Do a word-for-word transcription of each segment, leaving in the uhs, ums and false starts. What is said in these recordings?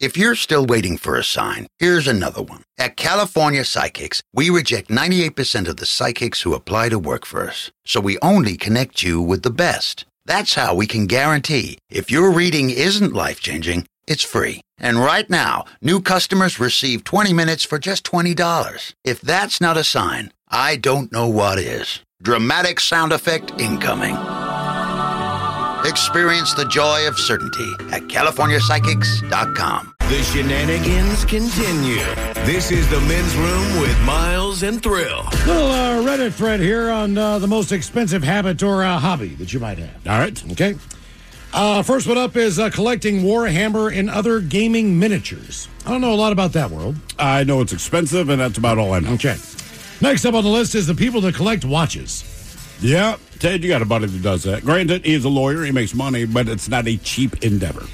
If you're still waiting for a sign, here's another one. At California Psychics, we reject ninety-eight percent of the psychics who apply to work for us. So we only connect you with the best. That's how we can guarantee if your reading isn't life-changing, it's free. And right now, new customers receive twenty minutes for just twenty dollars. If that's not a sign, I don't know what is. Dramatic sound effect incoming. Experience the joy of certainty at California Psychics dot com. The shenanigans continue. This is the Men's Room with Miles and Thrill. Little uh, Reddit thread here on uh, the most expensive habit or uh, hobby that you might have. All right. Okay. Uh, first one up is uh, collecting Warhammer and other gaming miniatures. I don't know a lot about that world. I know it's expensive, and that's about all I know. Okay. Next up on the list is the people that collect watches. Yeah, Ted, you got a buddy that does that. Granted, he's a lawyer, he makes money, but it's not a cheap endeavor.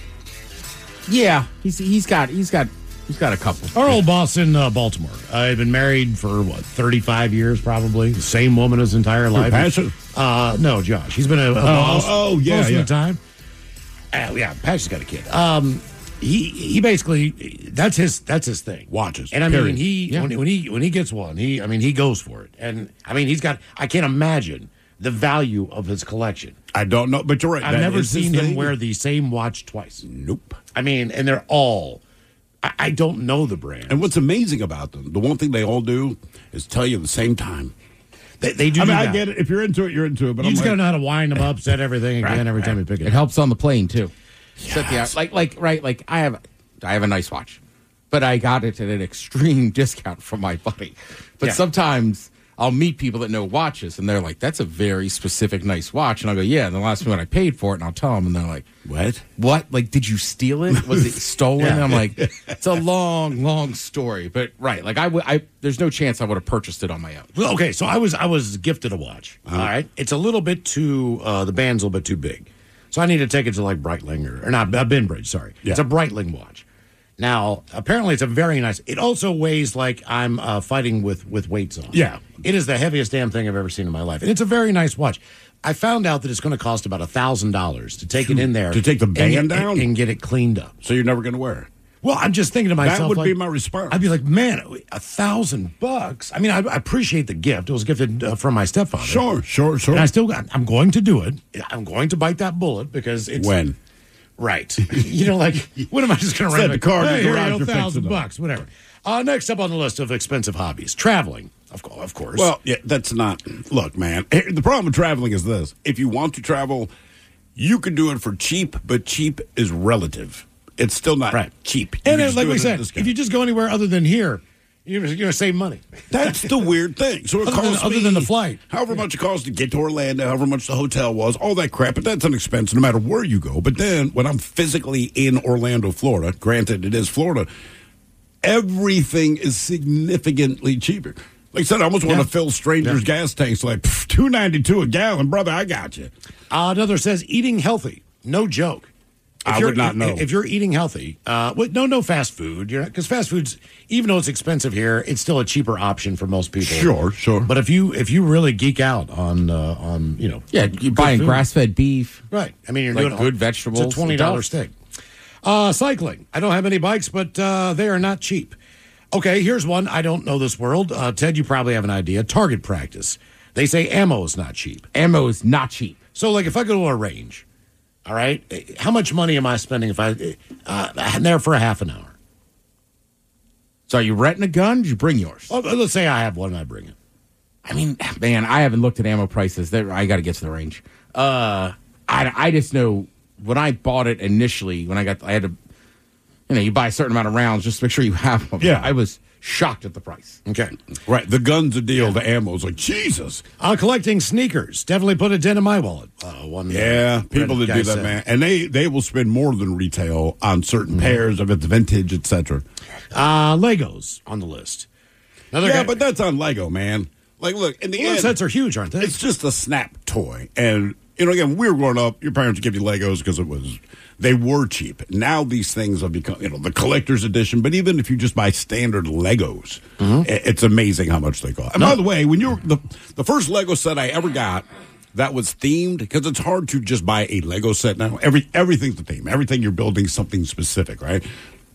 Yeah, he's he's got he's got he's got a couple. Our old boss in uh, Baltimore. I had been married for what thirty-five years, probably. The same woman his entire life. Passion? Uh, no, Josh. He's been a, a oh, boss. Oh, yeah, most yeah. of the time. Uh, yeah, Passion's got a kid. Um, he he basically that's his that's his thing. Watches. And I period. mean he Yeah. when, when he when he gets one, he I mean he goes for it. And I mean he's got I can't imagine the value of his collection. I don't know, but you're right. I've that never is his seen him thing. wear the same watch twice. Nope. I mean, and they're all I, I don't know the brand. And what's amazing about them, the one thing they all do is tell you at the same time. They, they do. I mean, do I that. get it. If you're into it, you're into it. But You I'm just like, gotta know how to wind them up, set everything again Right, every time right. you pick it It up. helps on the plane too. Set the like like right like I have I have a nice watch, but I got it at an extreme discount from my buddy. But Yeah. sometimes I'll meet people that know watches, and they're like, "That's a very specific, nice watch." And I'll go, "Yeah." And they'll ask me when I paid for it, and I'll tell them, and they're like, What? What? Like, did you steal it? Was it stolen? Yeah. And I'm like, it's a long, long story. But right, like I, w- I there's no chance I would have purchased it on my own. Well, okay, so I was I was gifted a watch. All right, it's a little bit too uh, the band's a little bit too big, so I need to take it to like Breitling or, or not uh, Benbridge. Sorry, Yeah. it's a Breitling watch. Now, apparently, it's a very nice. It also weighs like I'm uh, fighting with with weights on. Yeah. It is the heaviest damn thing I've ever seen in my life, and it's a very nice watch. I found out that it's going to cost about a thousand dollars to take it in there To take the and- band and, down? and get it cleaned up. So you're never going to wear it? Well, I'm just thinking to myself, That would like, be my response. I'd be like, man, a thousand bucks. I mean, I, I appreciate the gift. It was gifted uh, from my stepfather. Sure, sure, sure. And I still, got- I'm going to do it. I'm going to bite that bullet because it's When? right. You know, like, what am I just going to Set run the like, car in the hey, here garage, you you're go, fixing thousand them. bucks, whatever. Uh, next up on the list of expensive hobbies, traveling, of, co- of course. Well, yeah, that's not. Look, man, here- the problem with traveling is this: if you want to travel, you can do it for cheap, but cheap is relative. It's still not Right. cheap. You and can then, just like do we it at a said, discount. if you just go anywhere other than here, you're, you're going to save money. That's the weird thing. So it Other than- costs other me than the flight. however much it costs to get to Orlando, however much the hotel was, all that crap. But that's an expense no matter where you go. But then when I'm physically in Orlando, Florida, granted it is Florida, everything is significantly cheaper. Like I said, I almost want Yeah. to fill strangers' Yeah. gas tanks like two ninety two a gallon, brother. I got you. Uh, another says eating healthy. No joke. If I you're- would not know. If you're eating healthy, uh, with no no fast food, you're because fast food's even though it's expensive here, it's still a cheaper option for most people. Sure, sure. But if you if you really geek out on uh, on you know Yeah, good you're buying food, grass fed beef. right? I mean, you're like doing good vegetables. It's a twenty dollar It does. steak. Uh, cycling. I don't have any bikes, but uh, they are not cheap. Okay, here's one. I don't know this world. Uh, Ted, you probably have an idea. Target practice. They say ammo is not cheap. Ammo is not cheap. So, like, if I go to a range, all right, how much money am I spending if I uh, I'm there for a half an hour? So are you renting a gun? Did you bring yours? Well, let's say I have one and I bring it. I mean, man, I haven't looked at ammo prices. There, I got to get to the range. Uh, I, I just know when I bought it initially, when I got, I had to, you know, you buy a certain amount of rounds just to make sure you have them. Yeah. I was shocked at the price. Okay. Right, the gun's a deal. The ammo's like Jesus. Uh, collecting sneakers. Definitely put a dent in my wallet. Uh, one Yeah, uh, people that guy do that, said. man, and they they will spend more than retail on certain Mm-hmm. pairs of it's vintage, et cetera. Uh, Legos on the list. Another Yeah, guy, but that's on Lego, man. Like, look, in the well, end, those sets are huge, aren't they? it's just a snap toy. And, you know, again, when we were growing up, your parents would give you Legos because it was, they were cheap. Now these things have become, you know, the collector's edition. But even if you just buy standard Legos, Mm-hmm. i- it's amazing how much they cost. And by the way, when you're, the, the first Lego set I ever got that was themed, because it's hard to just buy a Lego set now. Every Everything's the theme. Everything you're building is something specific, right?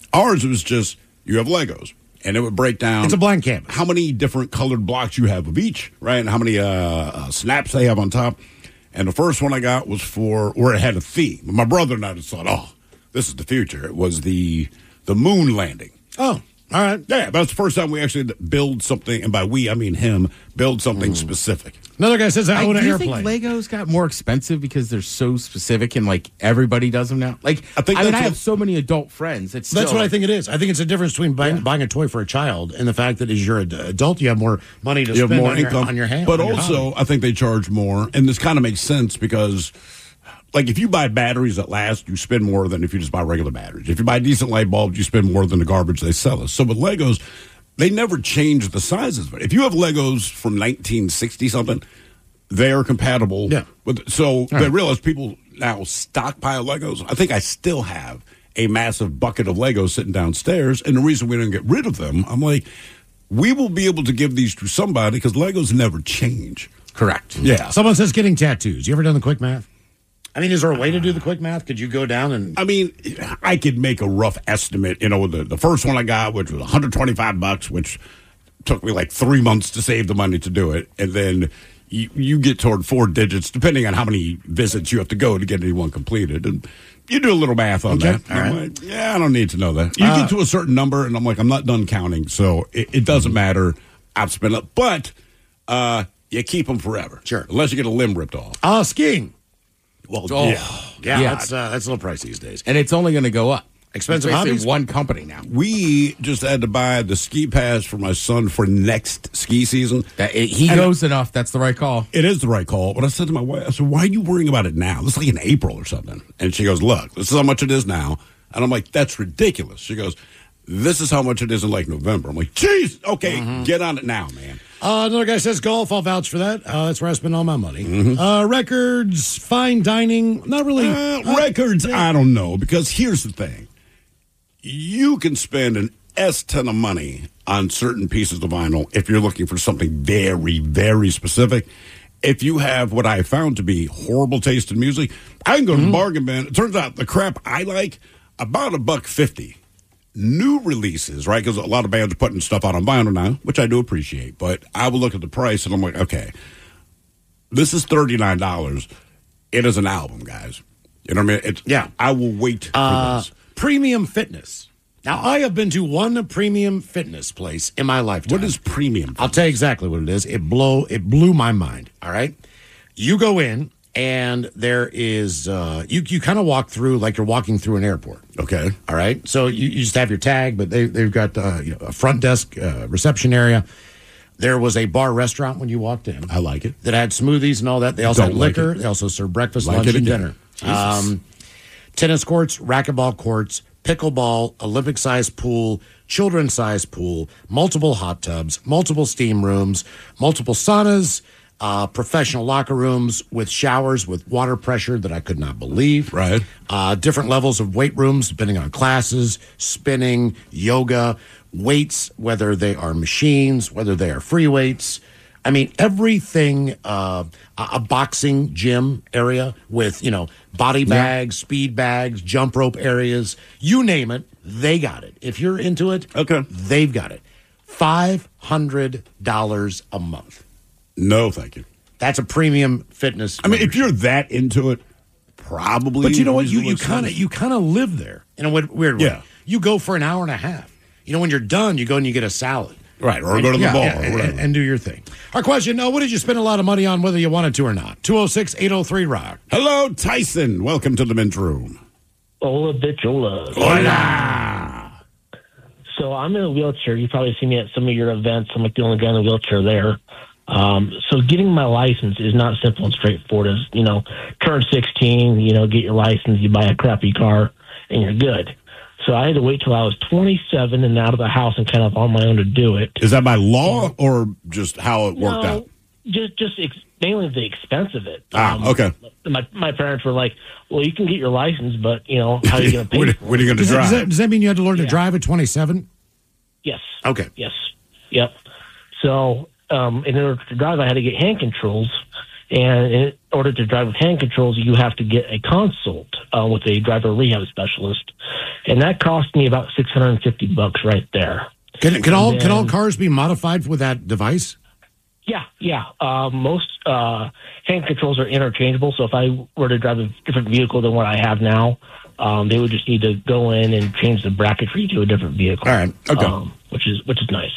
Ours was just, you have Legos, and it would break down. It's a blank canvas. How many different colored blocks you have of each, right? And how many uh, uh, snaps they have on top. And the first one I got was for, where it had a theme. My brother and I just thought, oh, this is the future. It was the the moon landing. Oh, all right. Yeah, that's the first time we actually had to build something, and by we, I mean him, build something mm. specific. Another guy says, I own I, an do you airplane. think Legos got more expensive because they're so specific and, like, everybody does them now? Like, I, think I mean, that's I have what, so many adult friends. It's That's still, what I think it is. I think it's a difference between buying, Yeah. buying a toy for a child and the fact that as you're an adult, you have more money to you have spend more on, income. your, on your hand. But on your also, hobby. I think they charge more, and this kind of makes sense because, like, if you buy batteries that last, you spend more than if you just buy regular batteries. If you buy decent light bulbs, you spend more than the garbage they sell us. So with Legos, they never change the sizes. But if you have Legos from nineteen sixty something, they are compatible. Yeah. With, so right. they realize people now stockpile Legos. I think I still have a massive bucket of Legos sitting downstairs. And the reason we didn't get rid of them, I'm like, we will be able to give these to somebody because Legos never change. Correct. Yeah. Someone says getting tattoos. You ever done the quick math? I mean, is there a way to do the quick math? Could you go down and... I mean, I could make a rough estimate. You know, the, the first one I got, which was one hundred twenty-five bucks, which took me like three months to save the money to do it. And then you, you get toward four digits, depending on how many visits you have to go to get anyone completed. And you do a little math on Okay, that. all I'm right. like, yeah, I don't need to know that. You Uh, get to a certain number, and I'm like, I'm not done counting. So it, it doesn't matter. I've spent it. But uh, you keep them forever. Sure. Unless you get a limb ripped off. Uh, skiing. Well, Oh. yeah. Yeah, Yeah. That's, uh, that's a little pricey these days. And it's only going to go up. Expensive It's basically hobbies? one company now. We just had to buy the ski pass for my son for next ski season. That, it, he And goes enough. That's the right call. It is the right call. But I said to my wife, I said, why are you worrying about it now? This is like in April or something. And she goes, look, this is how much it is now. And I'm like, that's ridiculous. She goes, this is how much it is in like November. I'm like, jeez, okay, get on it now, man. Uh, another guy says golf. I'll vouch for that. Uh, that's where I spend all my money. Uh, records, fine dining. Not really. Uh, records, I don't know. Because here's the thing. You can spend an S ton of money on certain pieces of vinyl if you're looking for something very, very specific. If you have what I found to be horrible taste in music, I can go to the bargain bin. It turns out the crap I like, about a buck fifty. New releases, right? Because a lot of bands are putting stuff out on vinyl now, which I do appreciate. But I will look at the price and I'm like, okay, this is thirty-nine dollars. It is an album, guys. You know what I mean? It's, Yeah. I will wait for Uh, this. premium fitness. Now, I have been to one premium fitness place in my lifetime. What is premium? I'll tell you exactly what it is. It blow it blew my mind. All right, you go in and there is uh, you you kind of walk through like you're walking through an airport. Okay. All right, so you, you just have your tag, but they they've got uh, you know, a front desk uh, reception area. There was a bar restaurant when you walked in. I like it. That had smoothies and all that. They also Don't had like liquor. it. They also served breakfast, Like lunch, it and again. dinner. Jesus. Um, tennis courts, racquetball courts, pickleball, Olympic-sized pool, children's-sized pool, multiple hot tubs, multiple steam rooms, multiple saunas, uh, professional locker rooms with showers with water pressure that I could not believe. Right. Uh, different levels of weight rooms depending on classes, spinning, yoga, weights, whether they are machines, whether they are free weights. I mean, everything, uh, a a boxing gym area with, you know, body bags, speed bags, jump rope areas, you name it, they got it. If you're into it, Okay. they've got it. five hundred dollars a month. No, thank you. That's a premium fitness. I mean, if membership. you're that into it, probably. But you know what? You reasonable you kind of expense. you kind of live there in a weird weird way. Yeah. You go for an hour and a half. You know, when you're done, you go and you get a salad. Right, or go to the Yeah, bar yeah, or and, whatever. and do your thing. Our question: uh, what did you spend a lot of money on, whether you wanted to or not? two oh six, eight oh three, rock. Hello, Tyson. Welcome to the men's room. Hola, bitch, hola. Hola. So I'm in a wheelchair. You probably see me at some of your events. I'm like the only guy in a wheelchair there. Um, so getting my license is not simple and straightforward. As you know, turn sixteen, you know, get your license, you buy a crappy car, and you're good. So I had to wait till I was twenty-seven and out of the house and kind of on my own to do it. Is that by law or just how it worked no, out? Just, just ex- mainly the expense of it. Ah, okay. My my parents were like, "Well, you can get your license, but you know, how are you going to pay?" When, for when are it? you going to Does that, drive? does, that, does that mean you had to learn to Yeah. drive at twenty-seven? Yes. Okay. Yes. Yep. So, um, in order to drive, I had to get hand controls, and it, order to drive with hand controls, you have to get a consult uh, with a driver rehab specialist, and that cost me about six hundred fifty bucks right there. Can, can all then, can all cars be modified with that device? Yeah, yeah. Uh, most uh, hand controls are interchangeable, so if I were to drive a different vehicle than what I have now, um, they would just need to go in and change the bracketry to a different vehicle. All right, okay. Um, which is which is nice.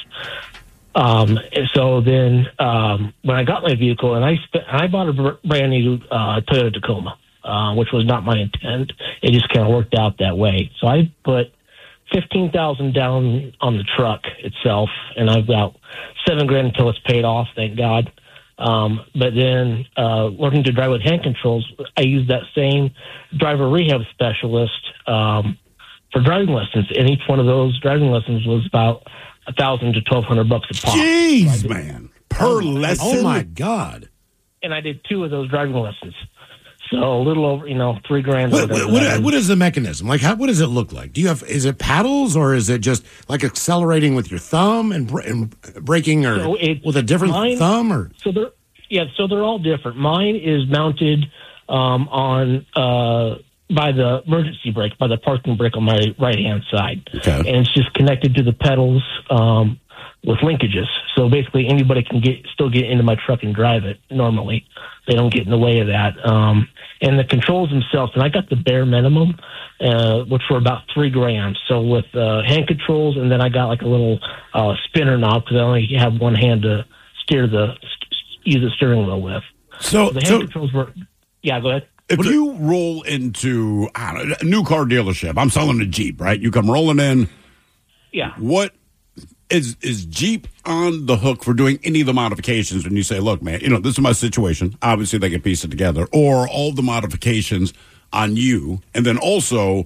Um, and so then um, when I got my vehicle, and I spent, I bought a br- brand new uh, Toyota Tacoma, uh, which was not my intent. It just kind of worked out that way. So I put fifteen thousand down on the truck itself, and I've got seven grand until it's paid off, thank God. Um, but then uh, learning to drive with hand controls, I used that same driver rehab specialist um, for driving lessons, and each one of those driving lessons was about a thousand to twelve hundred bucks a pop. Jeez, man, per Oh, lesson. Oh my God! And I did two of those driving lessons, so a little over, you know, three grand. What, or whatever what, that is. what is the mechanism? Like, how, what does it look like? Do you have? Is it paddles, or is it just like accelerating with your thumb and, br- and braking, or So it's with a different mine- thumb? Or So they're yeah, so they're all different. Mine is mounted um, on uh, by the emergency brake, by the parking brake on my right hand side, Okay. and it's just connected to the pedals um, with linkages. So basically, anybody can get still get into my truck and drive it normally. They don't get in the way of that. Um, and the controls themselves, and I got the bare minimum, uh, which were about three grand. So with uh, hand controls, and then I got like a little uh, spinner knob because I only have one hand to steer the use the steering wheel with. So, The hand so controls were, yeah, go ahead. if you roll into I don't know, a new car dealership, I'm selling a Jeep, right? You come rolling in. Yeah. What is is Jeep on the hook for doing any of the modifications when you say, look, man, you know, this is my situation. Obviously, they can piece it together, or all the modifications on you. And then also,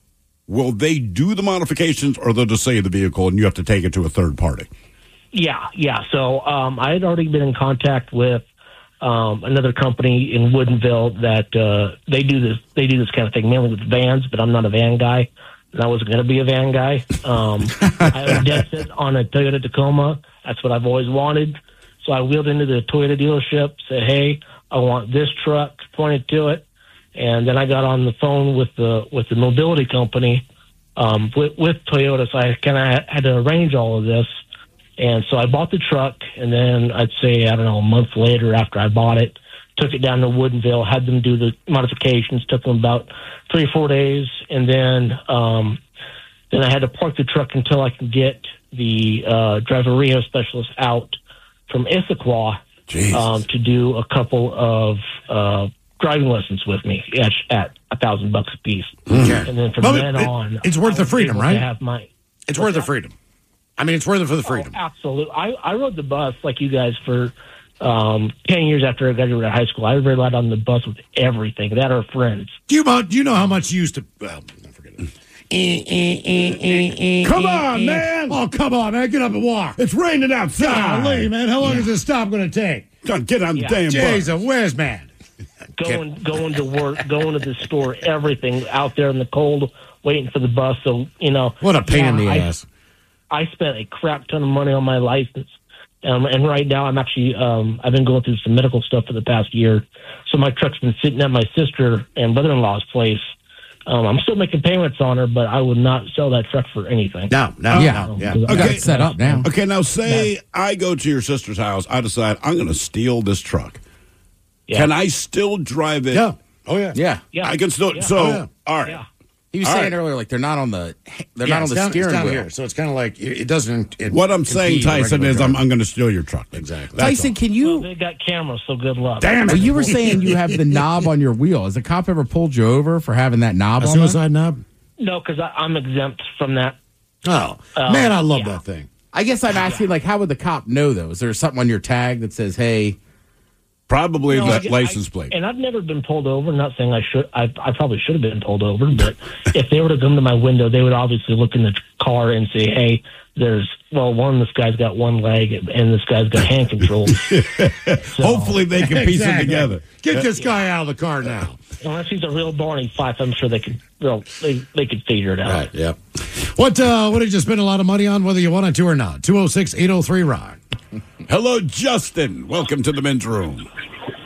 will they do the modifications, or they'll just say the vehicle and you have to take it to a third party? Yeah, yeah. So um, I had already been in contact with um, another company in Woodinville that uh, they do this. They do this kind of thing mainly with vans, but I'm not a van guy, and I wasn't going to be a van guy. Um, I have a dead set on a Toyota Tacoma. That's what I've always wanted. So I wheeled into the Toyota dealership, said, "Hey, I want this truck." Pointed to it, and then I got on the phone with the with the mobility company um, with, with Toyota. So I kind of had to arrange all of this. And so I bought the truck, and then I'd say, I don't know, a month later after I bought it, took it down to Woodinville, had them do the modifications, took them about three or four days, and then um, then I had to park the truck until I could get the uh, driver rehab specialist out from Issaquah um, to do a couple of uh, driving lessons with me at, at a thousand bucks a piece. Okay. And then from Well, then it- on, it's worth I the was freedom, able to right? Have my, it's worth the freedom. I mean, it's worth it for the freedom. Oh, absolutely. I, I rode the bus like you guys for um, ten years after I graduated high school. I relied on the bus with everything. That or friends. Do you about? Do you know how much you used to? Well, I forget it. Eh, eh, eh, eh, eh, Come eh, on, eh. man. Oh, come on, man! Get up and walk. It's raining outside. Golly, man! How long is this stop going to take? John, get on the Yeah. damn bus. Jesus, where's man? Going going to work, going to the store, everything out there in the cold, waiting for the bus. So you know, What a pain in the I, ass. I spent a crap ton of money on my license. Um, and right now, I'm actually um, I've been going through some medical stuff for the past year. So my truck's been sitting at my sister and brother-in-law's place. Um, I'm still making payments on her, but I would not sell that truck for anything. No, no, Yeah. no, yeah. You got Okay. it set up now. Okay, now say I go to your sister's house. I decide I'm going to steal this truck. Yeah. Can I still drive it? Yeah. Oh yeah. Yeah. Yeah. I can still. Yeah. So, Oh, yeah. all right. Yeah. He was All saying right. earlier, like they're not on the they're Yeah, not on it's the down, it's steering down wheel. here, so it's kind of like it, it doesn't. It, What I'm saying, impede the Tyson, regular is I'm, driver. I'm going to steal your truck. Exactly. That's Tyson, all. can Well, you? they got cameras, so good luck. Damn it. Well, you were saying you have the knob on your wheel. Has the cop ever pulled you over for having that knob a on there? suicide knob. No, because I'm exempt from that. Oh Uh, man, I love yeah. that thing. I guess I'm asking, like, how would the cop know, though? Is there something on your tag that says, hey, Probably No, the I- license I- plate. And I've never been pulled over. Not saying I should. I, I probably should have been pulled over. But if they were to come to my window, they would obviously look in the car and say, "Hey, there's well, one, this guy's got one leg, and this guy's got hand controls." So, Hopefully they can piece it Exactly. together. Get this guy out of the car now. unless he's a real Barney Fife, I'm sure they could. Well, they they could figure it out. Right. Yep. What uh, what did you spend a lot of money on, whether you wanted to or not? two oh six, eight oh three, rock. Hello, Justin. Welcome to the men's room. Hold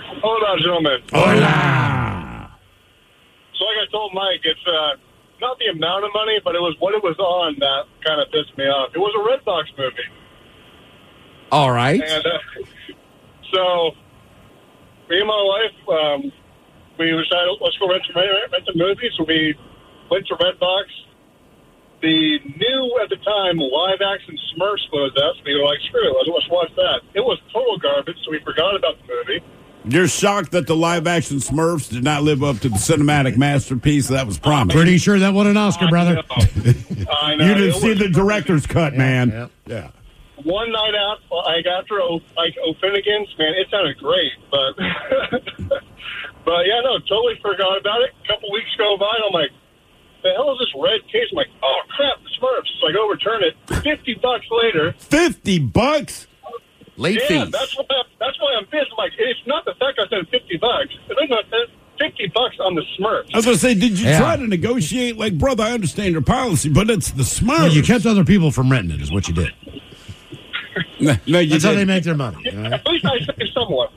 Hola, gentlemen. Hola. So like I told Mike, it's uh, not the amount of money, but it was what it was on that kind of pissed me off. It was a Redbox movie. All right. And uh, so me and my wife, um, we decided, let's go rent, rent, rent a movie. So we went to Redbox. The new, at the time, live-action Smurfs was us. We were like, screw it, let's watch that. It was total garbage, so we forgot about the movie. You're shocked that the live-action Smurfs did not live up to the cinematic masterpiece that was promised. Pretty sure that won an Oscar, I brother. know. I know. You didn't It see was the director's cut, man. yeah. Yeah. one night out, like after o, like O'Finnigan's, man, it sounded great, but but yeah, no, totally forgot about it. A couple weeks go by, and I'm like, the hell is this red case? I'm like, oh crap, the Smurfs. So I go return it. Fifty bucks later. Fifty bucks. Late Yeah, fees. that's why. That's why I'm pissed. I'm like, it's not the fact I spent fifty bucks. It's not that fifty bucks on the Smurfs. I was gonna say, did you Yeah. try to negotiate? Like, brother, I understand your policy, but it's the Smurfs. Well, you kept other people from renting it, is what you did. no, no, you That's how they didn't. make their money. You know? At least I saved someone.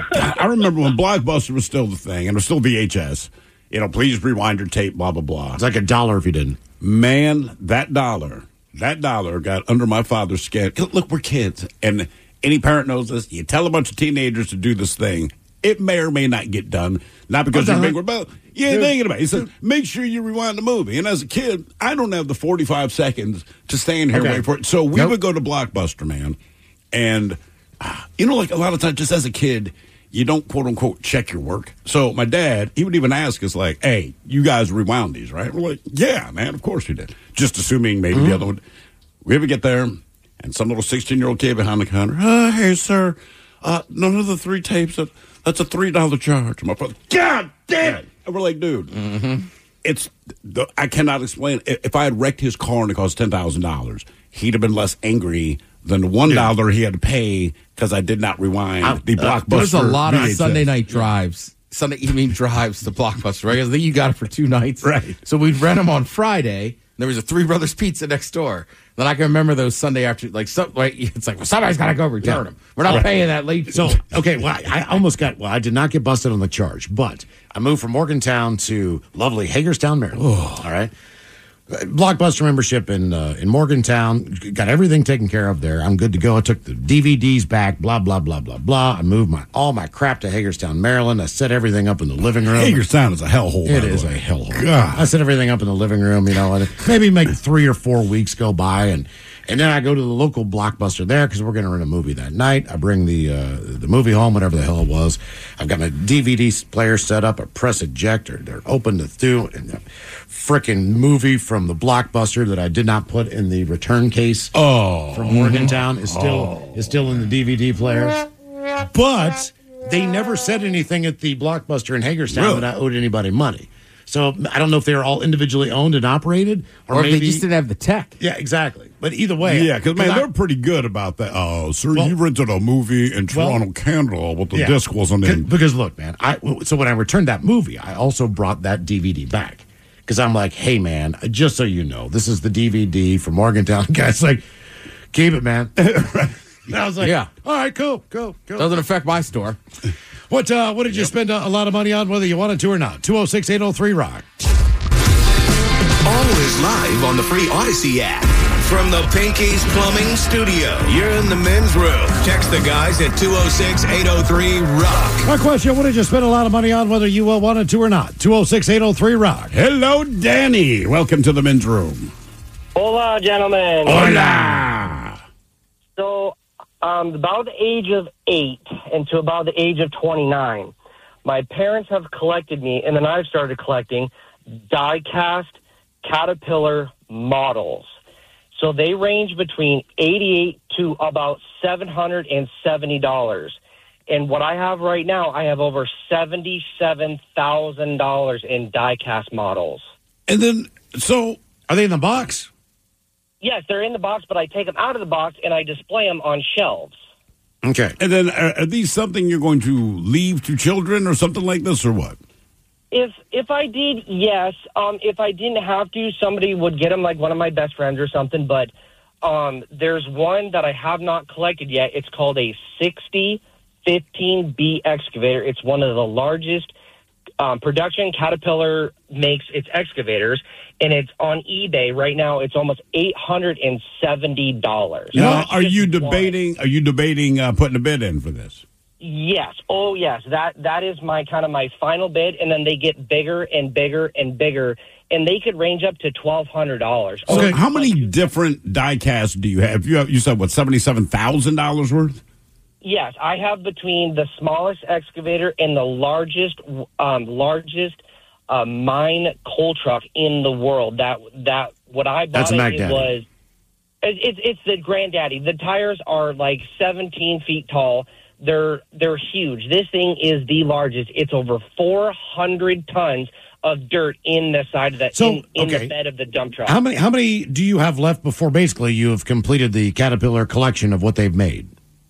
I remember when Blockbuster was still the thing, and it was still V H S. You know, please rewind your tape, blah, blah, blah. It's like a dollar if you didn't. Man, that dollar, that dollar got under my father's skin. Look, we're kids, and any parent knows this. You tell a bunch of teenagers to do this thing. It may or may not get done. Not because What you're the big heck? rebel. You ain't thinking about it. He said, make sure you rewind the movie. And as a kid, I don't have the forty-five seconds to stand here Okay. and wait for it. So we Nope. would go to Blockbuster, man. And, uh, you know, like a lot of times, just as a kid, you don't, quote unquote, check your work. So my dad, he would even ask us, like, hey, you guys rewound these, right? We're like, yeah, man, of course we did. Just assuming maybe Mm-hmm. the other one. We ever get there, and some little sixteen-year-old kid behind the counter, oh, hey, sir, uh, none of the three tapes, that, that's a three dollar charge. My father, God damn it! And we're like, dude, it's, the, I cannot explain. If if I had wrecked his car and it cost ten thousand dollars, he'd have been less angry than the one dollar he had to pay because I did not rewind I- the uh, Blockbuster. There's a lot of V H S. Sunday night drives, Sunday evening drives to Blockbuster, right? I think you got it for two nights. Right. So we'd rent them on Friday. There was a Three Brothers Pizza next door. Then I can remember those Sunday after, like, so, like it's like, well, somebody's got to go return them. We're not paying that late fee. So, okay, well, I, I almost got, well, I did not get busted on the charge, but I moved from Morgantown to lovely Hagerstown, Maryland. All right. Blockbuster membership in uh, in Morgantown, got everything taken care of there. I'm good to go. I took the D V Ds back, blah, blah, blah, blah, blah. I moved my all my crap to Hagerstown, Maryland. I set everything up in the living room. Hagerstown is a hellhole. It by the is a way. hellhole. God. I set everything up in the living room, you know, and maybe make three or four weeks go by, and and then I go to the local Blockbuster there because we're going to rent a movie that night. I bring the uh, the movie home, whatever the hell it was. I've got my D V D player set up. I press eject, or they're open to through, and the frickin' movie from the Blockbuster that I did not put in the return case Oh. from Morgantown is still is still in the D V D player. But they never said anything at the Blockbuster in Hagerstown Really? that I owed anybody money. So I don't know if they were all individually owned and operated, or, or if maybe they just didn't have the tech. yeah, exactly. But either way, Yeah, because, man, I- they're pretty good about that. Oh, sir, Well- you rented a movie in Well- Toronto, Canada, but the yeah. disc wasn't in. Because look, man, I so when I returned that movie, I also brought that D V D back because I'm like, hey, man, just so you know, this is the D V D from Morgantown. Guy's like, keep it, man. And I was like, Yeah. all right, cool, cool, cool. Doesn't affect my store. What uh, what did you spend a, a lot of money on, whether you wanted to or not? two oh six, eight oh three, rock. Always live on the free Odyssey app. From the Pinky's Plumbing Studio, you're in the men's room. Text the guys at two oh six, eight oh three, rock. My question, what did you spend a lot of money on, whether you uh, wanted to or not? two oh six, eight oh three, rock. Hello, Danny. Welcome to the men's room. Hola, gentlemen. Hola. So, um, about the age of eight and to about the age of twenty-nine, my parents have collected me, and then I've started collecting die-cast Caterpillar models. So they range between eighty-eight to about seven hundred seventy dollars. And what I have right now, I have over seventy-seven thousand dollars in die-cast models. And then, so, Are they in the box? Yes, they're in the box, but I take them out of the box and I display them on shelves. Okay. and then are, are these something you're going to leave to children or something like this, or what? If if I did, yes. Um, if I didn't have to, somebody would get them, like one of my best friends or something. But um, there's one that I have not collected yet. It's called a sixty fifteen B excavator. It's one of the largest um, production Caterpillar makes its excavators, and it's on eBay right now. It's almost eight hundred seventy dollars. Now, are you debating? Are you debating uh, putting a bid in for this? Yes. Oh, yes. That that is my kind of my final bid, and then they get bigger and bigger and bigger, and they could range up to twelve hundred dollars. So, okay. How many different die casts do you have? You have, you said what, seventy-seven thousand dollars worth? Yes, I have between the smallest excavator and the largest um, largest uh, mine coal truck in the world. That that what I bought That's a Mac it Daddy. was it's it's the granddaddy. The tires are like seventeen feet tall. They're they're huge. This thing is the largest. It's over four hundred tons of dirt in the side of that So, in, in okay. the bed of the dump truck. How many how many do you have left before basically you have completed the Caterpillar collection of what they've made?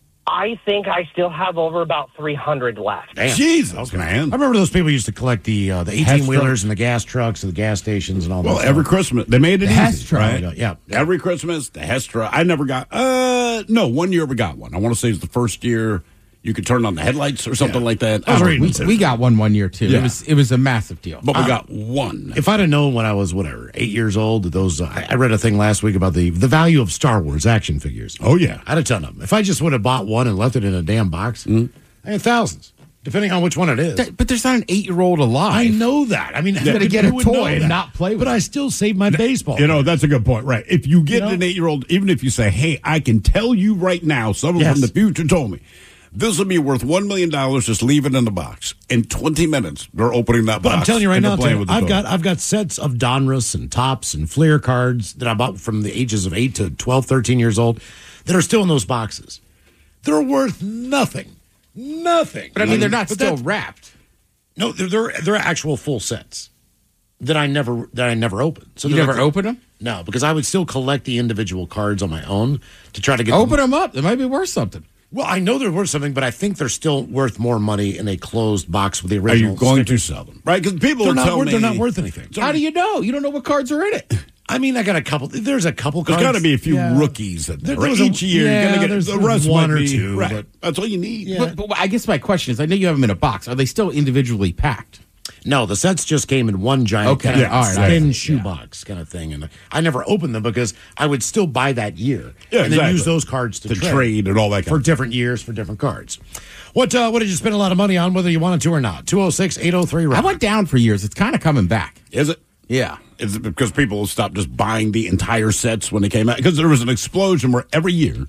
I think I still have over about three hundred left. Damn. Jesus, man. I remember those people used to collect the uh, the eighteen wheelers and the gas trucks and the gas stations and all Well, that. every stuff. Christmas they made it The easy, Hess truck. right? Yeah, yeah. Every Christmas, the Hess truck. I never got. Uh, no, one year we got one. I want to say it's the first year you could turn on the headlights or something Yeah. like that. I was don't reading know. We, we got one one year too. Yeah. It was it was a massive deal. but we got one. If I'd have known when I was whatever eight years old that those, uh, I, I read a thing last week about the the value of Star Wars action figures. Oh yeah, I had a ton of them. If I just would have bought one and left it in a damn box, I had thousands, depending on which one it is. Th- but there's not an eight year old alive. I know that. I mean, He's gonna get a toy and not play with But it. I still saved my baseball. you know that's a good point, right? If you get You know? an eight-year-old, even if you say, "Hey, I can tell you right now," someone Yes. from the future told me this will be worth one million dollars. Just leave it in the box. In twenty minutes, they're opening that But box. I'm telling you right and they're now, playing Tim, with the I've toy. got I've got sets of Donruss and Tops and Fleer cards that I bought from the ages of eight to twelve, thirteen years old that are still in those boxes. They're worth nothing. Nothing. But I mean, they're not But still that's- wrapped. No, they're, they're they're actual full sets that I never that I never opened. So You they're never like- open them? No, because I would still collect the individual cards on my own to try to get Open them. them up. They might be worth something. Well, I know they're worth something, but I think they're still worth more money in a closed box with the Are original. you going stickers. to sell them? Right? Because people They're will not tell worth. me They're not worth anything. How do you know? You don't know what cards are in it. I mean, I got a couple. There's a couple There's cards. got to be a few Yeah. rookies in there. There- there was a- Each year, yeah, you're going to there's- get the there's rest one might or be- two, Right. but- That's all you need. Yeah. But, but I guess my question is, I know you have them in a box. Are they still individually packed? No, the sets just came in one giant Okay, kind of yeah, all right, I thin see, shoebox kind of thing, and I never opened them because I would still buy that year Yeah, and then exactly. use those cards to, To trade and all that kind for of different years for different cards. What uh, what did you spend a lot of money on, whether you wanted to or not? two oh six, eight oh three, I went down for years. It's kind of coming back. Is it? Yeah. Is it because people stopped just buying the entire sets when they came out? Because there was an explosion where every year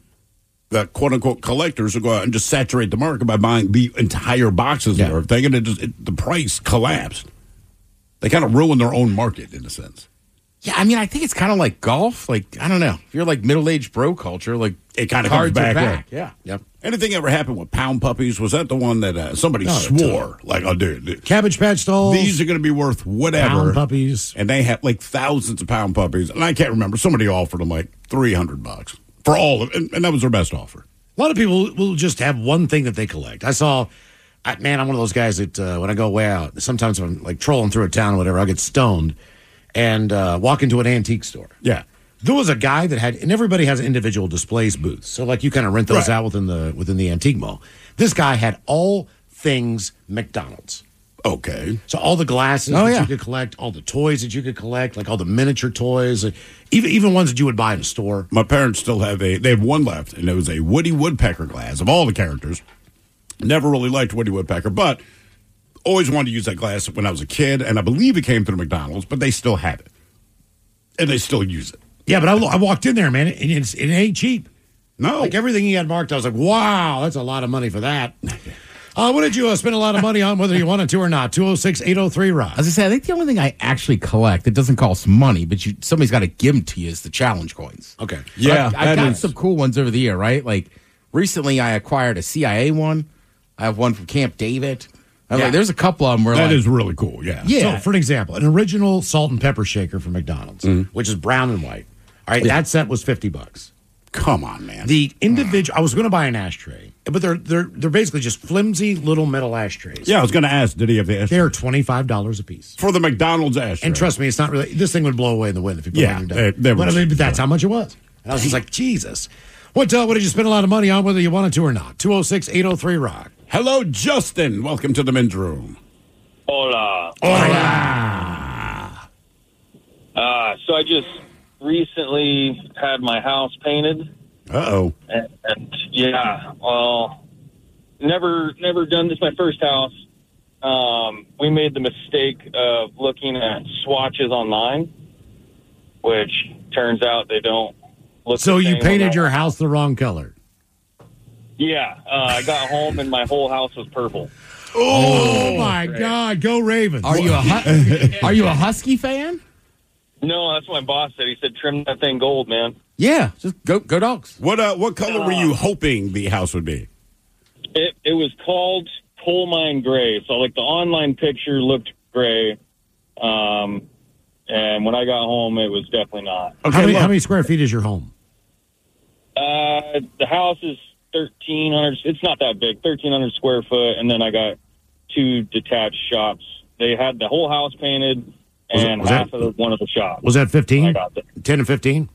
the quote unquote collectors will go out and just saturate the market by buying the entire boxes Yeah. and everything, and it just it, the price collapsed. They kind of ruined their own market in a sense. Yeah, I mean, I think it's kind of like golf. Like, I don't know. If you're like middle-aged bro culture, like, It kind of comes cards are back. back. Yeah. Yeah. Yep. Anything ever happened with pound puppies? Was that the one that uh, somebody No, swore like, oh, dude, th- Cabbage Patch Dolls. these are going to be worth whatever? Pound puppies. And they had like thousands of pound puppies, and I can't remember. Somebody offered them like three hundred bucks for all of it, and, and that was their best offer. A lot of people will just have one thing that they collect. I saw, I, man, I'm one of those guys that uh, when I go way out, sometimes when I'm like trolling through a town or whatever, I'll get stoned and uh, walk into an antique store. Yeah. There was a guy that had, and everybody has individual displays booths. So like you kind of rent those Right. out within the within the antique mall. This guy had all things McDonald's. Okay. So all the glasses Oh, that yeah. you could collect, all the toys that you could collect, like all the miniature toys, like, even even ones that you would buy in a store. My parents still have a, they have one left, and it was a Woody Woodpecker glass of all the characters. Never really liked Woody Woodpecker, but always wanted to use that glass when I was a kid, and I believe it came through McDonald's, but they still have it. And they still use it. Yeah, but I, I walked in there, man, and it's, it ain't cheap. No. Like everything he had marked, I was like, wow, that's a lot of money for that. Uh, what did you uh, spend a lot of money on, whether you wanted to or not? two oh six, eight oh three, Rob. As I say, I think the only thing I actually collect that doesn't cost money, but you somebody's got to give them to you is the challenge coins. Okay. Yeah, I've, I've that got is- some cool ones over the year, right? Like recently, I acquired a C I A one. I have one from Camp David. I'm Yeah. like, there's a couple of them where That like, is really cool, yeah. yeah, So, for an example, an original salt and pepper shaker from McDonald's, which is brown and white. All right, that set was fifty bucks. Come on, man. The individual, I was going to buy an ashtray, but they're they're they're basically just flimsy little metal ashtrays. yeah, I was going to ask, did he have the ashtray? They're twenty-five dollars a piece. For the McDonald's ashtray. And trust me, it's not really, this thing would blow away in the wind if you put Yeah, it in they- your they But I were- mean, but that's how much it was. And I was just like, Jesus. What, uh, what did you spend a lot of money on, whether you wanted to or not? two oh six, eight oh three, rock. Hello, Justin. Welcome to the men's room. Hola. Hola. Uh, so I just recently had my house painted. Uh-oh. And, and yeah, well, never, never done this. My first house. Um, we made the mistake of looking at swatches online, which turns out they don't look. So the you same painted on- your house the wrong color. Yeah, uh, I got home and my whole house was purple. Oh, my God. Go Ravens. Are you a hu- Are you a Husky fan? No, that's what my boss said. He said, "Trim that thing gold, man." Yeah, just go go dogs. What uh, what color were you hoping the house would be? It it was called Coal Mine Gray. So like the online picture looked gray, um, and when I got home, it was definitely not. how, many, how many square feet is your home? Uh, the house is thirteen hundred. It's not that big, thirteen hundred square foot, and then I got two detached shops. They had the whole house painted, Was it- and was half that- of the, one of the shops. Was that fifteen? I got that. ten and fifteen?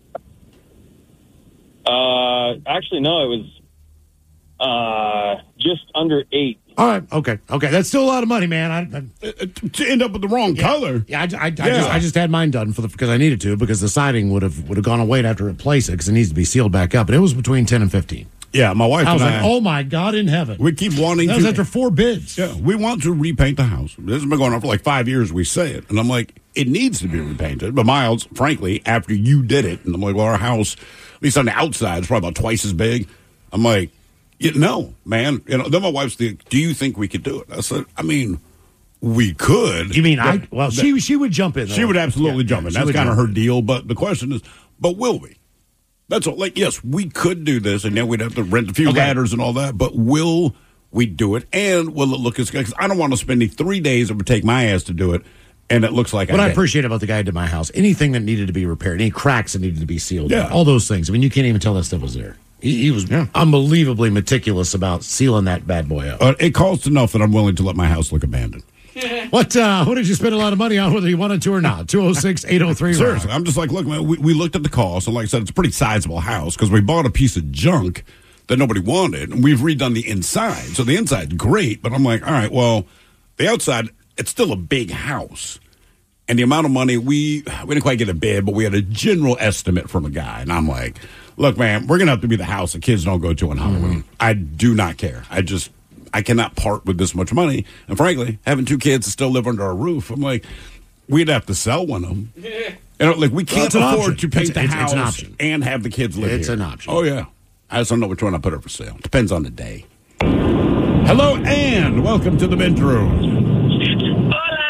Uh, actually, no, it was uh just under eight. All right. Okay. Okay. That's still a lot of money, man. I, I, Uh, to end up with the wrong color. yeah, I, I, I, Yeah. Just, I just had mine done for the because I needed to because the siding would have would have gone away after replace it because it needs to be sealed back up. And it was between ten and fifteen. Yeah, my wife I was and like, I. oh my God in heaven. We keep wanting That was to. after four bids. Yeah, we want to repaint the house. This has been going on for like five years. We say it, and I'm like, it needs to be repainted. But Miles, frankly, after you did it, and I'm like, well, our house, at least on the outside, is probably about twice as big. I'm like, you know, man. You know. Then my wife's like, do you think we could do it? I said, I mean, we could. You mean but- I? Well, but she she would jump in. Though. she would absolutely Yeah, jump yeah, in. she That's would kind of jump her in. deal. But the question is, but will we? That's all. Like, yes, we could do this, and then we'd have to rent a few Okay. ladders and all that. But will we do it? And will it look as good? Because I don't want to spend the three days it would take my ass to do it, and it looks like What I I did. appreciate about the guy who did my house, anything that needed to be repaired, any cracks that needed to be sealed, Yeah. all those things. I mean, you can't even tell that stuff was there. He, he was unbelievably meticulous about sealing that bad boy up. Uh, it costs enough that I'm willing to let my house look abandoned. What uh, what did you spend a lot of money on, whether you wanted to or not? two oh six, eight oh three. Seriously, I'm just like, look, man, we, we looked at the cost, and like I said, it's a pretty sizable house because we bought a piece of junk that nobody wanted, and we've redone the inside. So the inside's great, but I'm like, all right, well, the outside, it's still a big house. And the amount of money, we we didn't quite get a bid, but we had a general estimate from a guy. And I'm like, look, man, we're going to have to be the house the kids don't go to on Halloween. Mm-hmm. I do not care. I just, I cannot part with this much money. And frankly, having two kids that still live under our roof, I'm like, we'd have to sell one of them. And like, we can't it's an afford option. to paint It's- the it's- house it's an option. and have the kids live It's here. an option. Oh, yeah. I just don't know which one I put up for sale. Depends on the day. Hello, Ann. Welcome to the men's room.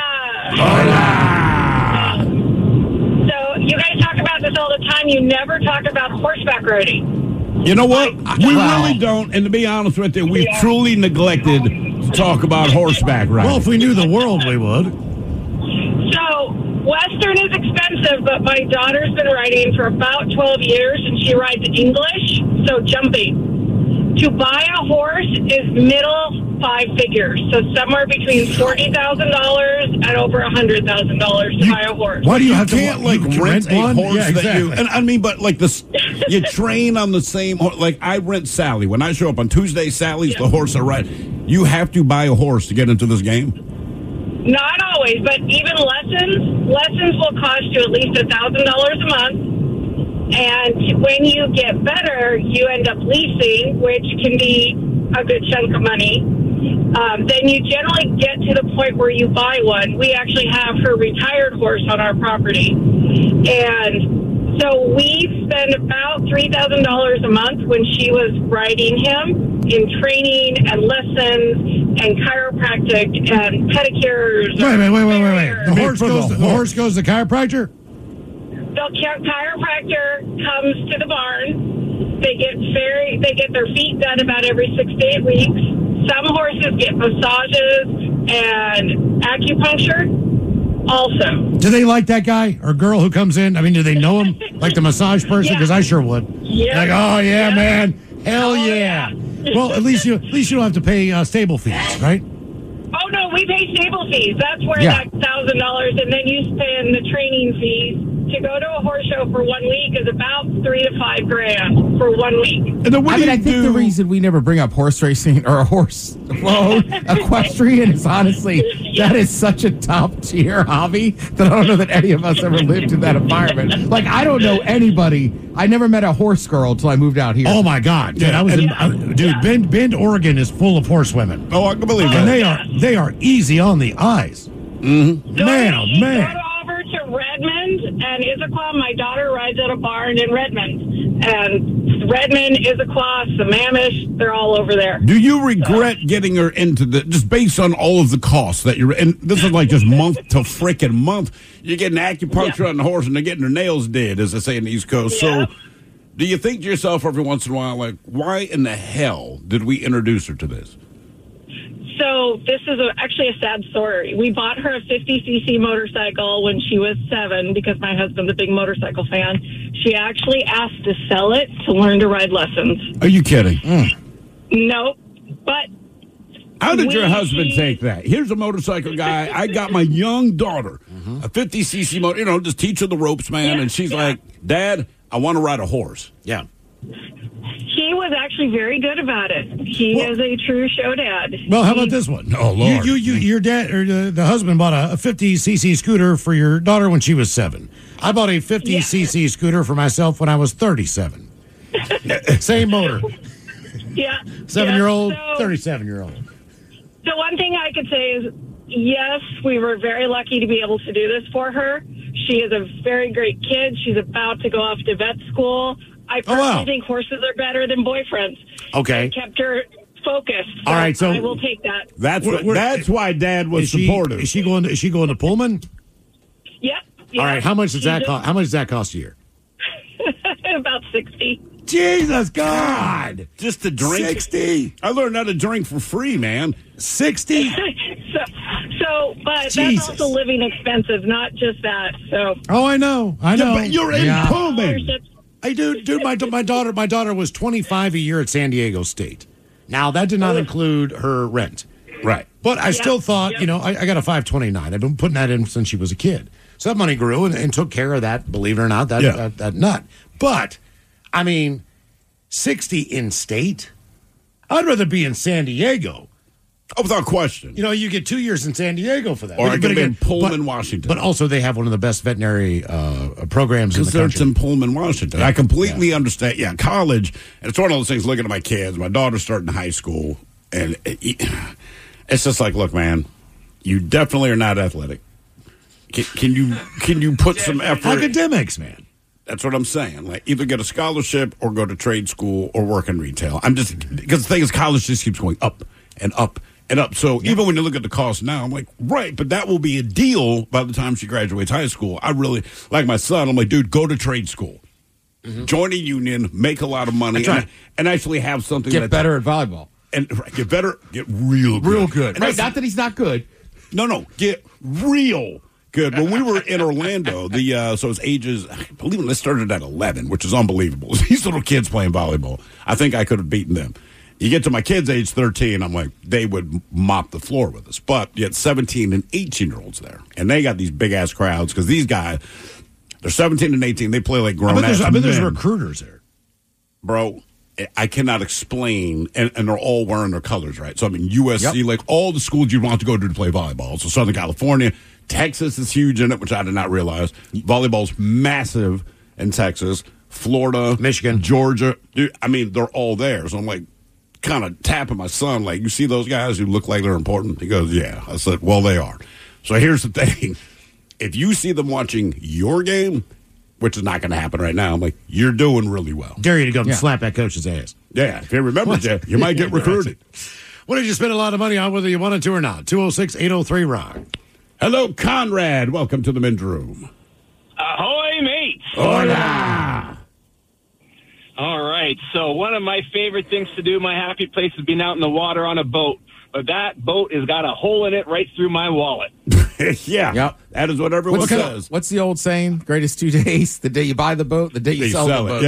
So you guys talk about this all the time. You never talk about horseback riding. You know what? We really don't. And to be honest with you, we've truly neglected to talk about horseback riding. Well, if we knew the world, we would. So Western is expensive, but my daughter's been riding for about twelve years, and she rides English, so jumping. To buy a horse is middle five figures, so somewhere between forty thousand dollars and over one hundred thousand dollars to buy a horse. Why do you you have to can't you like can rent, a one? horse Yeah, that you exactly. and I mean but like this you train on the same horse. Like I rent Sally when I show up on Tuesday. Sally's the horse I ride. You have to buy a horse to get into this game. Not always, but even lessons, lessons will cost you at least a thousand dollars a month. And when you get better, you end up leasing, which can be a good chunk of money. Um, then you generally get to the point where you buy one. We actually have her retired horse on our property. And so we spend about three thousand dollars a month when she was riding him in training and lessons and chiropractic and pedicures. Wait, wait, wait, wait, wait, wait. barriers. The horse goes. The horse goes to the chiropractor. The chi- chiropractor comes to the barn. They get very, they get their feet done about every six to eight weeks. Some horses get massages and acupuncture also. Do they like that guy or girl who comes in? I mean, do they know him, like the massage person? Yeah. Because I sure would. Yeah. Like, oh yeah, Yeah. man, hell Oh, yeah. yeah. Well, at least you at least you don't have to pay uh, stable fees, right? Oh no, we pay stable fees. That's where Yeah. that thousand dollars, and then you spend the training fees to go to a horse show for one week is about three to five grand for one week. And then what I do mean, you I think do? the reason we never bring up horse racing or a horse, well, equestrian is honestly, that is such a top tier hobby that I don't know that any of us ever lived in that environment. Like, I don't know anybody. I never met a horse girl until I moved out here. Oh my God, dude! I was in, uh, dude. Bend, Bend, Oregon is full of horsewomen. Oh, I can believe And that. they are they are easy on the eyes. Mm-hmm. Man, oh man. Go over to Redmond and Issaquah. My daughter rides at a barn in Redmond. And Redmond, Issaquah, Sammamish, they're all over there. Do you regret getting her into the, just based on all of the costs that you're, and this is like just month to frickin' month, you're getting acupuncture Yeah. on the horse and they're getting their nails did, as they say in the East Coast. Yeah. So do you think to yourself every once in a while, like, why in the hell did we introduce her to this? So this is a, actually a sad story. We bought her a fifty c c motorcycle when she was seven because my husband's a big motorcycle fan. She actually asked to sell it to learn to ride lessons. Are you kidding? Nope. But How did your We- husband take that? Here's a motorcycle guy. I got my young daughter, a fifty c c motor, you know, just teach her the ropes, man. Yeah, And she's yeah. like, Dad, I want to ride a horse. Yeah. he was actually very good about it. He Well- is a true show dad. Well, how He- about this one? Oh, Lord. You, you, you your dad or the, the husband bought a, a fifty c c scooter for your daughter when she was seven. I bought a fifty c c scooter for myself when I was thirty-seven. Same motor. Yeah. Seven year old, Yeah, so- thirty-seven year old. The one thing I could say is, yes, we were very lucky to be able to do this for her. She is a very great kid. She's about to go off to vet school. I Oh, wow. personally think horses are better than boyfriends. Okay. It kept her focused. So All right, so- I will take that. That's We're- what, we're- that's why Dad was Is she, supportive. is she going? To, is she going to Pullman? Yep. All right. How much does She that just- cost? How much does that cost a year? About sixty. Jesus God! Just to drink. Sixty. I learned how to drink for free, man. Sixty. so, so, but Jesus. that's also living expensive, not just that. So, Oh, I know. I know. But you're in Yeah. Pullman. scholarships. Hey, dude, dude, my my daughter, my daughter was twenty-five a year at San Diego State. Now that did not include her rent, Right. but I still Yeah, thought, yeah. you know, I, I got a five twenty-nine. I've been putting that in since she was a kid, so that money grew and, and took care of that. Believe it or not, that Yeah. that, that nut. But I mean, sixty in state. I'd rather be in San Diego. Oh, without question. You know, you get two years in San Diego for that. Or I But could be in again- Pullman, but- Washington. But also, they have one of the best veterinary uh, programs in the Because it's country. in Pullman, Washington. I completely understand. Yeah, college. And it's one of those things, looking at my kids. My daughter's starting high school. And it, it's just like, look, man, you definitely are not athletic. Can, can you can you put some effort? Academics, man. That's what I'm saying. Like, either get a scholarship or go to trade school or work in retail. I'm just, because the thing is, college just keeps going up and up and up. So even when you look at the cost now, I'm like, right, but that will be a deal by the time she graduates high school. I really, like my son, I'm like, dude, go to trade school. Join a union, make a lot of money, That's right. and, and actually have something Get that's- better at volleyball. And right, get better, get real good. Real good. And Right, that's- not that he's not good. no, no, get real good. When we were in Orlando, the uh, so it's ages, I believe it started at eleven, which is unbelievable. These little kids playing volleyball. I think I could have beaten them. You get to my kids' age thirteen, I'm like, they would mop the floor with us. But you had seventeen and eighteen year olds there, and they got these big ass crowds because these guys, they're seventeen and eighteen. They play like I grown bet there's, ass I bet there's men. recruiters there. Bro. I cannot explain, and, and they're all wearing their colors, right? So, I mean, U S C, like all the schools you want to go to to play volleyball. So, Southern California, Texas is huge in it, which I did not realize. Volleyball's massive in Texas, Florida, Michigan. Georgia. Dude, I mean, they're all there. So, I'm like, kind of tapping my son, like, you see those guys who look like they're important? He goes, yeah. I said, well, they are. So, here's the thing. If you see them watching your game, which is not going to happen right now, I'm like, you're doing really well. Dare you to go and Yeah. slap that coach's ass. Yeah, if he remembers you, you might get recruited. What did you spend a lot of money on, whether you wanted to or not? two oh six, eight oh three, rock. Hello, Conrad. Welcome to the men's room. Ahoy, mates! Hola. All right, so one of my favorite things to do, my happy place, is being out in the water on a boat. But that boat has got a hole in it right through my wallet. Yeah, Yep. that is what everyone What's the, says. what's the old saying? Greatest two days: the day you buy the boat, the day you, They sell, sell the it, boat. yeah.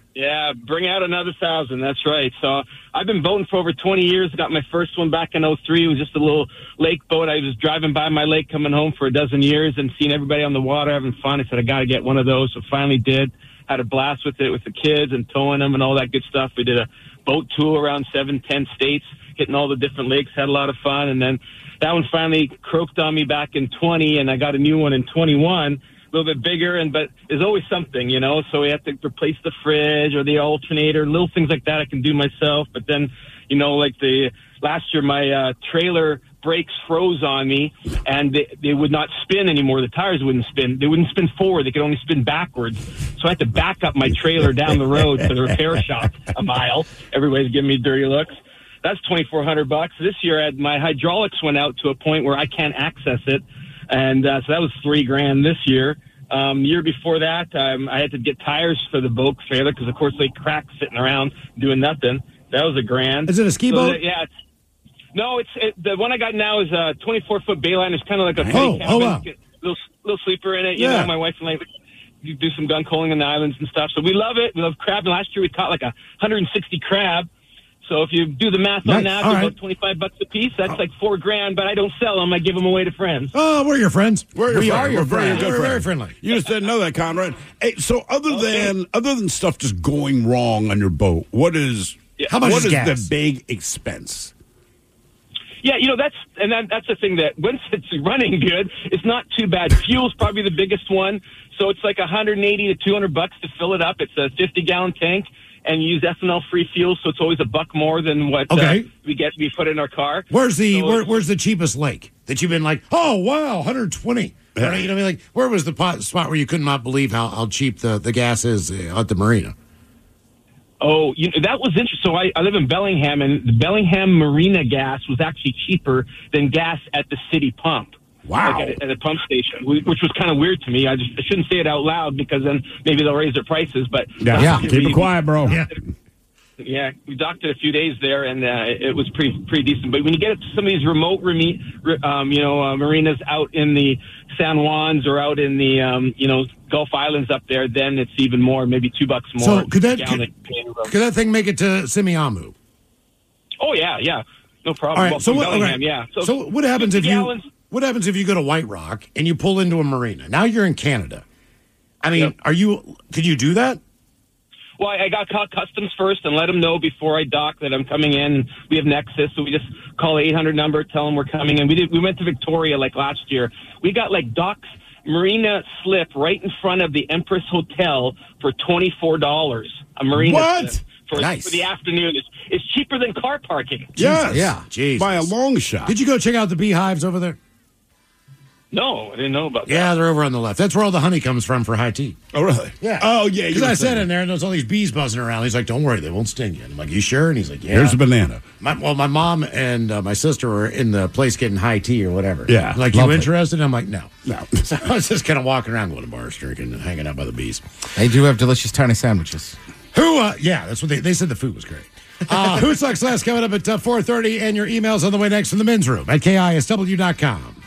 Yeah, bring out another thousand. That's right. So I've been boating for over twenty years. Got my first one back in oh three. It was just a little lake boat. I was driving by my lake coming home for a dozen years and seeing everybody on the water having fun. I said, I got to get one of those. So finally did. Had a blast with it with the kids and towing them and all that good stuff. We did a boat tour around seven, ten states, hitting all the different lakes, had a lot of fun. And then that one finally croaked on me back in twenty, and I got a new one in twenty-one. A little bit bigger, and but there's always something, you know. So we have to replace the fridge or the alternator, little things like that I can do myself. But then, you know, like the last year, my uh, trailer brakes froze on me, and they, they would not spin anymore. The tires wouldn't spin. They wouldn't spin forward. They could only spin backwards. So I had to back up my trailer down the road to the repair shop a mile. Everybody's giving me dirty looks. That's twenty-four hundred bucks. This year, I had, my hydraulics went out to a point where I can't access it. And uh, so that was three grand this year. Um, the year before that, um, I had to get tires for the boat trailer because, of course, they cracked sitting around doing nothing. That was a grand. Is it a ski so boat? That, yeah. It's, no, it's it, the one I got now is a twenty-four foot bayline. It's kind of like a Oh, cabin. oh, wow. Little, little sleeper in it. You Yeah. know, my wife and I you do some gun calling in the islands and stuff. So we love it. We love crab. And last year we caught like a one hundred sixty crab. So if you do the math Nice. on that, All they're right. about twenty-five bucks a piece. That's like four grand, but I don't sell them. I give them away to friends. Oh, we're your friends. We're your we friend. are your We're very friends. good We're friends. very friendly. You just didn't know that, Conrad. Hey, so other Okay. than other than stuff just going wrong on your boat, what is How much what is is gas? the big expense? Yeah, you know, that's and that, that's the thing that once it's running good, it's not too bad. Fuel's probably the biggest one. So it's like one hundred eighty to two hundred bucks to fill it up. It's a fifty gallon tank, and you use ethanol free fuel, so it's always a buck more than what Okay. uh, we get we put in our car. Where's the So where, it's- where's the cheapest lake that you've been like? Oh wow, one hundred twenty. Yeah. You know what I mean? Like, where was the pot, spot where you could not believe how, how cheap the, the gas is uh, at the marina? Oh, you know, that was interesting. So I, I live in Bellingham, and the Bellingham Marina gas was actually cheaper than gas at the city pump. Wow. Like at, at a pump station, which was kind of weird to me. I just I shouldn't say it out loud because then maybe they'll raise their prices. But Yeah, Yeah. keep it quiet, bro. Yeah. Yeah, we docked it a few days there, and uh, it was pretty pretty decent. But when you get to some of these remote, reme- um, you know, uh, marinas out in the San Juans or out in the um, you know Gulf Islands up there, then it's even more, maybe two bucks more. So could that gallon could, than paying road. could that thing make it to Simiamu? Oh yeah, yeah, no problem. All right. Well, So from what? all Bellingham, right. yeah. So, what happens if fifty you gallons- what happens if you go to White Rock and you pull into a marina? Now you're in Canada. I mean, Yep. are you? Could you do that? Well, I got caught customs first and let them know before I dock that I'm coming in. We have Nexus, so we just call the eight hundred number, tell them we're coming in. We did. We went to Victoria like last year. We got like docks, marina slip right in front of the Empress Hotel for twenty-four dollars. A marina What? slip for, Nice. for the afternoon. It's, it's cheaper than car parking. Yes. Yeah. Jesus. By a long shot. Did you go check out the beehives over there? No, I didn't know about that. Yeah, they're over on the left. That's where all the honey comes from for high tea. Oh, really? Yeah. Oh, yeah. Because you were I sat saying. in there and there's all these bees buzzing around. He's like, "Don't worry, they won't sting you." And I'm like, "You sure?" And he's like, "Yeah." Here's a banana. My, well, my mom and uh, my sister were in the place getting high tea or whatever. Yeah, Like, you lovely. interested? And I'm like, no. No. So I was just kind of walking around, going to bars, drinking, and hanging out by the bees. They do have delicious tiny sandwiches. Who? Uh, yeah, that's what they they said. The food was great. Uh, Who Sucks Last coming up at uh, four thirty, and your emails on the way next from the men's room at K I S W dot com.